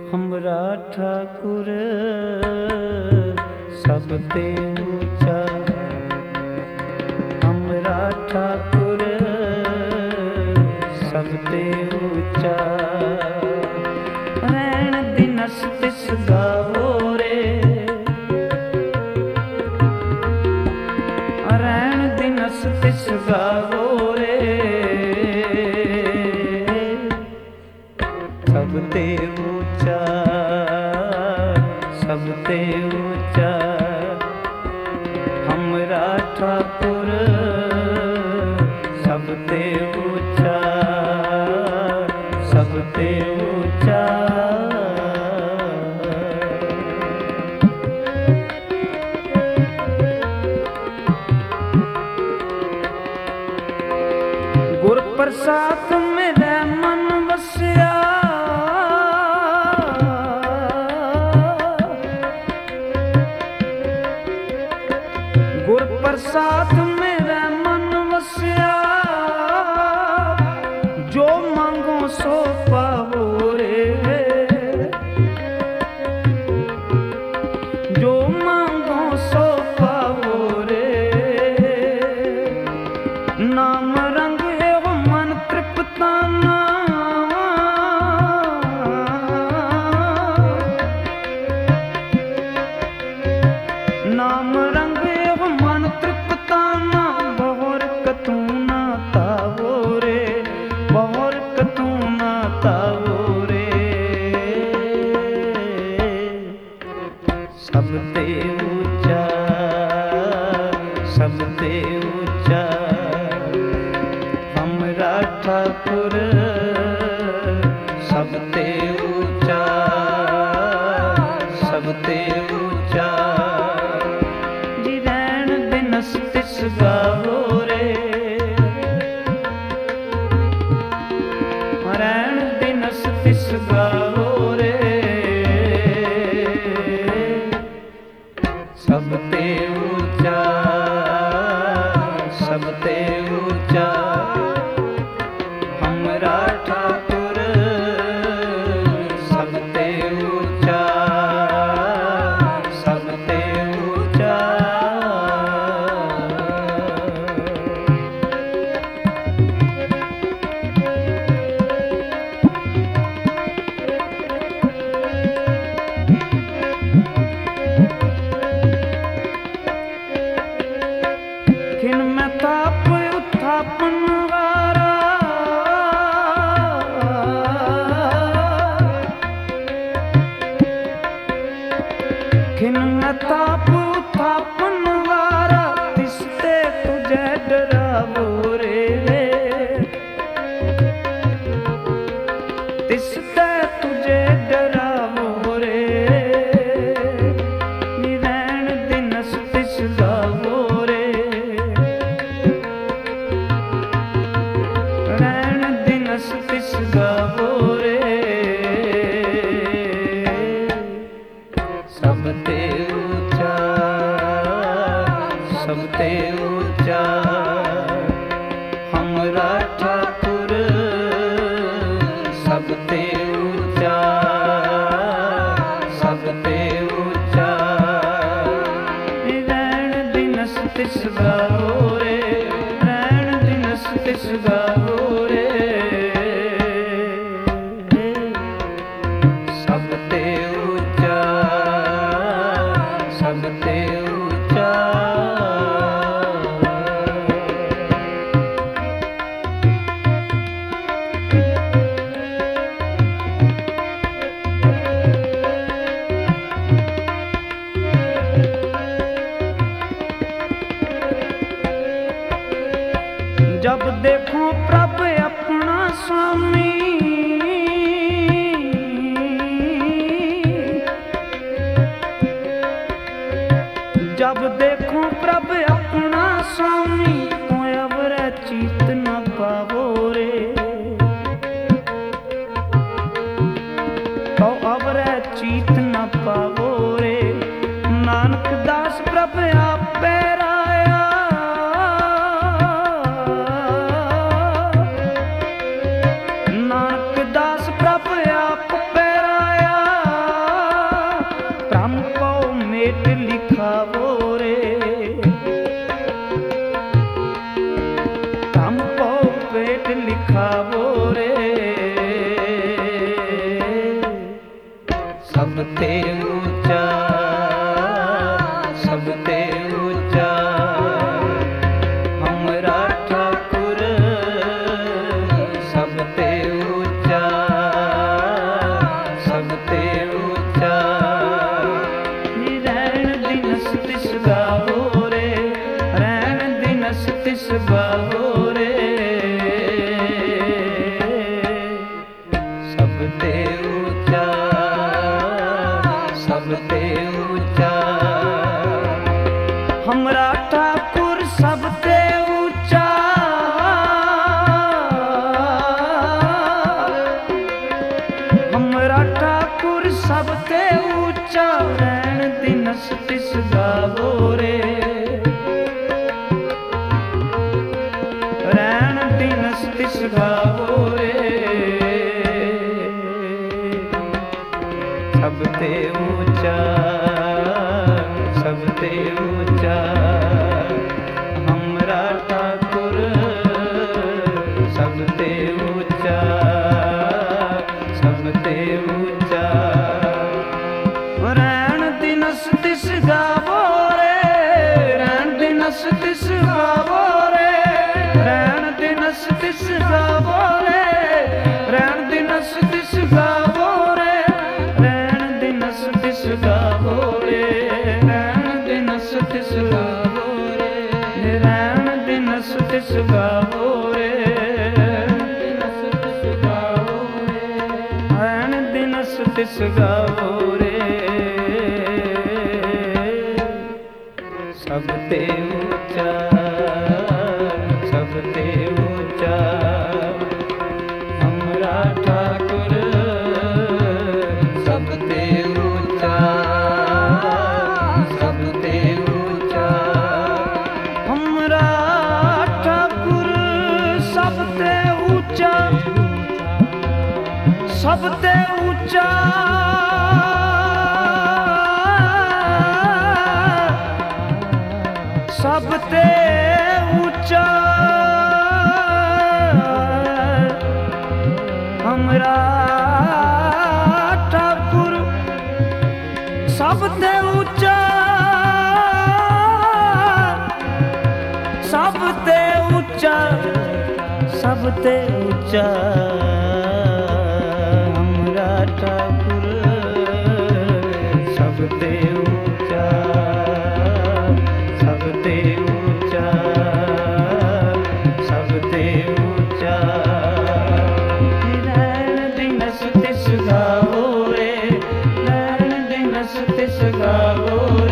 हमरा ठाकुर सब ते ऊंचा, हमरा ठाकुर सब ते ऊंचा। रैण दिनस तिस गावो रे, रैण दिनस तिस गावो रे। सब ते ऊंचा, सब ते ऊंचा, हमरा ठाकुर सब ते ऊंचा, सब ते ऊंचा। गुर प्रसाद मेरे मन बसिया, गुर प्रसाद मेरे मन बसिया। जो मांगो सो पावो रे, जो मांगो सो पावो रे। नाम रंग एवं मन तृप्ताना, नाम रंग एवं मन तृप्ताना। बहुर कतू ना तावो रे, बहुर कतू ना तावो रे। सब ते ऊंचा, सब ते ऊंचा, हमरा ठाकुर सब ते ऊंचा, सब ते ऊंचा। जी रैण दिनस तिस गावो रे, रैण दिनस तिस गावो रे। सब ते ऊंचा, सब ते ऊंचा, हमरा ठाकुर सब ते ऊंचा, सब ते ऊंचा। खिन में ताप उत्थापन वारा, खिन में ताप उत्थापन वारा। तिसते तुझे डरावो रे, तिसते तुझे डरावो रे। रैण दिनस तिस गावो रे, रैण दिनस तिस गावो रे। सब ते ऊंचा, सब ते ऊंचा, हमरा ठाकुर सब ते ऊंचा, सब ते ऊंचा। रैण दिनस तिस गावो रे, रैण दिनस तिस गावो रे। सब ते ऊंचा, सब ते ऊंचा। जब देखो प्रभ अपना स्वामी, जब देखो प्रभ अपना स्वामी। तो अवर चीत न पावो रे, तो अवर चीत न पावो रे। नानक दास प्रभ आप पैराया, नानक दास प्रभ आप पैराया। ਸਭ ਤੇ ਉੱਚਾ, ਸਭ ਤੇ ਉੱਚਾ। ਹਮਰਾ ਠਾਕੁਰ ਸਭ ਤੇ ਉੱਚਾ, ਹਮਰਾ ਠਾਕੁਰ ਸਭ ਤੇ ਉੱਚਾ। ਰਹਿਣ ਦਿਨਸ ਤਿਸ ਗਾਵੋ ਰੇ, ਰਹਿਣ ਦਿਨਸ ਤਿਸ ਗਾਵੋ ਰੇ। ਸਭ ਤੇ ਉੱਚਾ, ਸਭ ਤੇ ਉੱਚਾ। ਹਮਰਾ ਠਾਕੁਰ ਸਭ ਤੇ ਉੱਚਾ, ਸਭ ਤੇ ਉੱਚਾ। ਰਹਿਣ ਦਿਨਸ ਤਿਸ ਗਾਵੋ ਰੇ, ਰਹਿਣ ਦਿਨਸ ਤਿਸ ਗਾਵੋ ਰੇ, ਰਹਿਣ ਦਿਨਸ ਤਿਸ ਗਾਵੋ ਰੇ, ਰਹਿਣ ਦਿਨਸ ਤਿਸ ਗਾਵੋ ਰੇ, ਰਹਿਣ ਦਿਨਸ ਤਿਸ ਗਾਵੋ ਰੇ, ਰਹਿਣ ਦਿਨਸ ਤਿਸ ਗਾਵੋ ਰੇ, ਰਹਿਣ ਦਿਨਸ ਤਿਸ ਗਾਵੋ ਰੇ, ਰਹਿਣ ਦਿਨਸ ਤਿਸ ਗਾਵੋ ਰੇ। ਸਭ ਤੇ ਉੱਚਾ, ਸਭ ਤੇ ਉੱਚਾ। ਹਮਰਾ ਠਾਕੁਰ ਸਭ ਤੇ ਉੱਚਾ, ਸਭ ਤੇ ਉੱਚਾ। ਹਮਰਾ ਠਾਕੁਰ ਸਭ ਤੇ ਉੱਚਾ, ਸਭ ਤੇ ਉੱਚਾ। ਸਭ ਤੇ ਉੱਚਾ। ਹਮਰਾ ਠਾਕੁਰ ਸਭ ਤੇ ਉੱਚਾ, ਸਭ ਤੇ ਉੱਚਾ, ਸਭ ਤੇ ਉੱਚਾ। ਹਮਰਾ ਠਾਕੁਰ ਸਭ ਤੇ ਉੱਚਾ, ਸਭ ਤੇ ਉੱਚਾ, ਸਭ ਤੇ ਉੱਚਾ। ਰਹਿਣ ਦਿਨਸ ਤਿਸ ਗਾਵੋ ਰੇ, ਰਹਿਣ ਦਿਨਸ ਤਿਸ ਗਾਵੋ